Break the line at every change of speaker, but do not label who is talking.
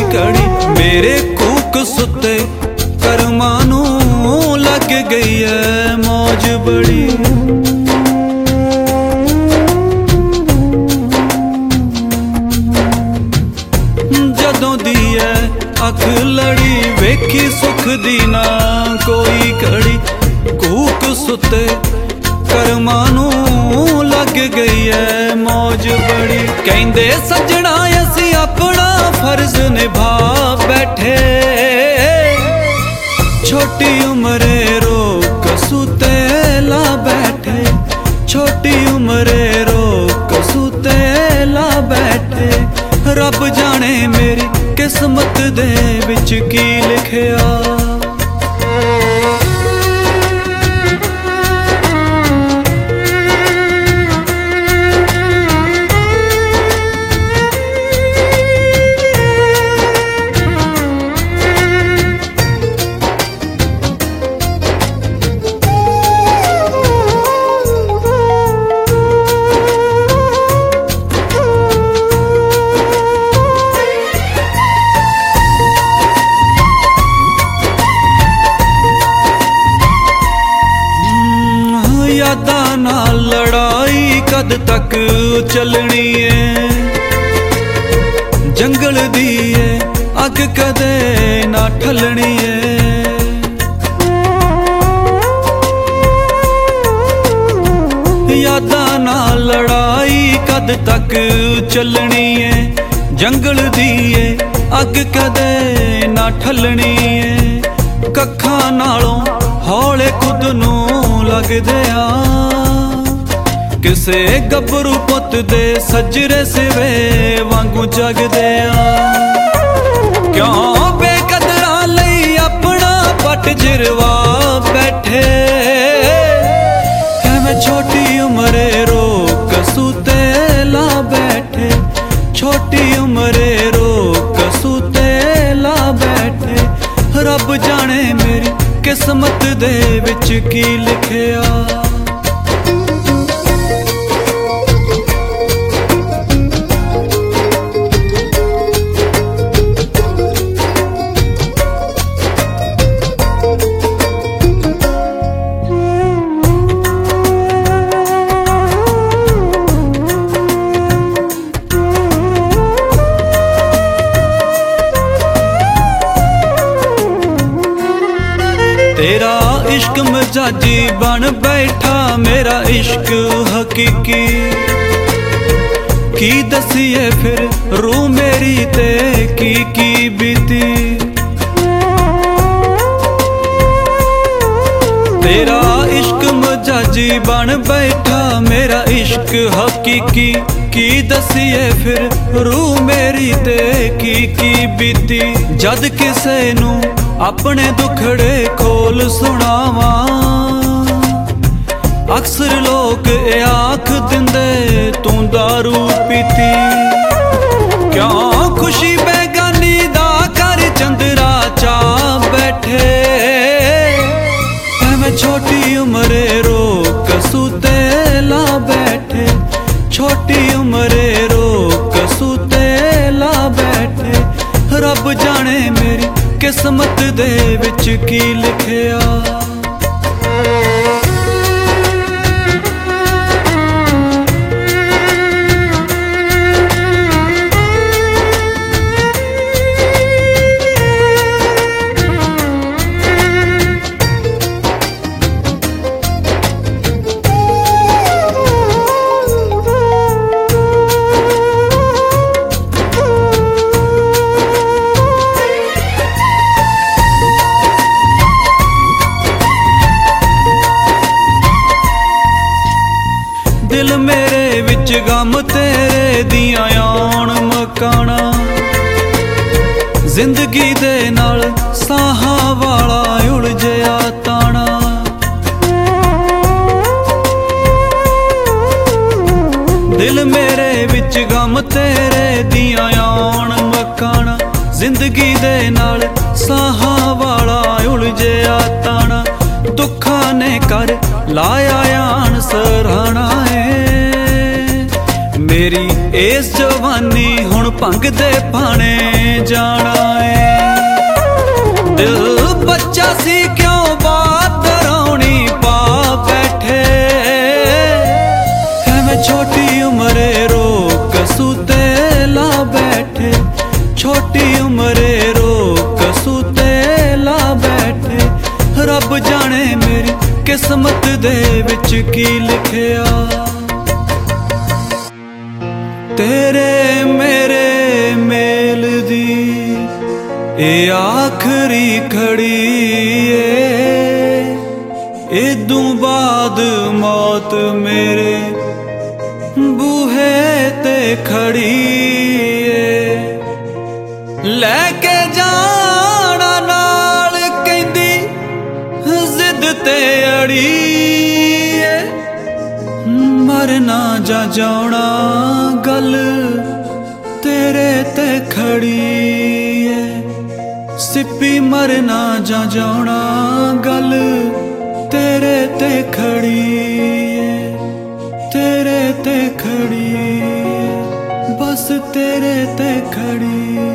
घड़ी मेरे कूक सुते कर्मां नूं लग गई है मौज बड़ी। जदों दी है अख लड़ी वेखी सुख दी ना कोई घड़ी, कूक सुते कर्मां नूं लग गई है मौज बड़ी। कहंदे सजना असी अपना फर्ज निभा बैठे, छोटी उम्रे रोक सुते ला बैठे, छोटी उम्रे रोक सुते ला बैठे। रब जाने मेरी किस्मत दे विच की लिखिया। यादां नाल लड़ाई कद तक चलनी है, जंगल दी है अग कदे ना ठलनी है। यादां नाल लड़ाई कद तक चलनी है, जंगल दी है अग कदे ना ठलनी है। कखां नालों हौले खुद नूं लगदे आ, किसे गबरू पुत दे सजरे सिवे वांगू जगदे आ। क्यों बेकदरा लई अपना पट जिरवा बैठे, मैं छोटी उम्रे रोक सुते ला बैठे, छोटी उम्रे रोक सुते ला बैठे। रब जाने मेरी किस्मत दे विच की लिखिया। तेरा इश्क मजाजी बन बैठा मेरा इश्क हकीकी, की दसिए फिर रू मेरी ते की बीती। तेरा इश्क मजाजी बन बैठा मेरा इश्क हकीकी, की दसिए फिर रू मेरी ते की बीती। जद किसे नू अपने दुखड़े खोल सुनावा, अक्सर लोग ए आख दिंदे तू दारू पीती। क्यों खुशी बेगानी दा कर चंदरा चा बैठे, मैं छोटी उम्रे रोक सुते ला बैठे, छोटी उम्रे रोक सुते ला बैठे। रब जाने मेरी किस्मत दे विच की लिखिया। दिल मेरे विच गम तेरे दियां आउण मकाना, जिंदगी दे नाल साहां वाला उलझिया ताना। दिल मेरे विच गम तेरे दियां आउण मकाना, जिंदगी दे नाल साहां वाला उलझिया ताना। दुखां ने कर लाया आन सराहना है, मेरी इस जवानी हुण भंग दे पाने जाना। किस्मत दे विच की लिखिया। तेरे मेरे मेल दी ए आखरी खड़ी ए, इदू बाद मौत मेरे बूहे ते खड़ी ए। लैके जाना नाल कहंदी जिद ते अड़ी ए, मरना जा जाना गल तेरे ते खड़ी है। सिप्पी मरना जा जाना गल तेरे ते खड़ी है, तेरे ते खड़ी है, बस तेरे ते खड़ी।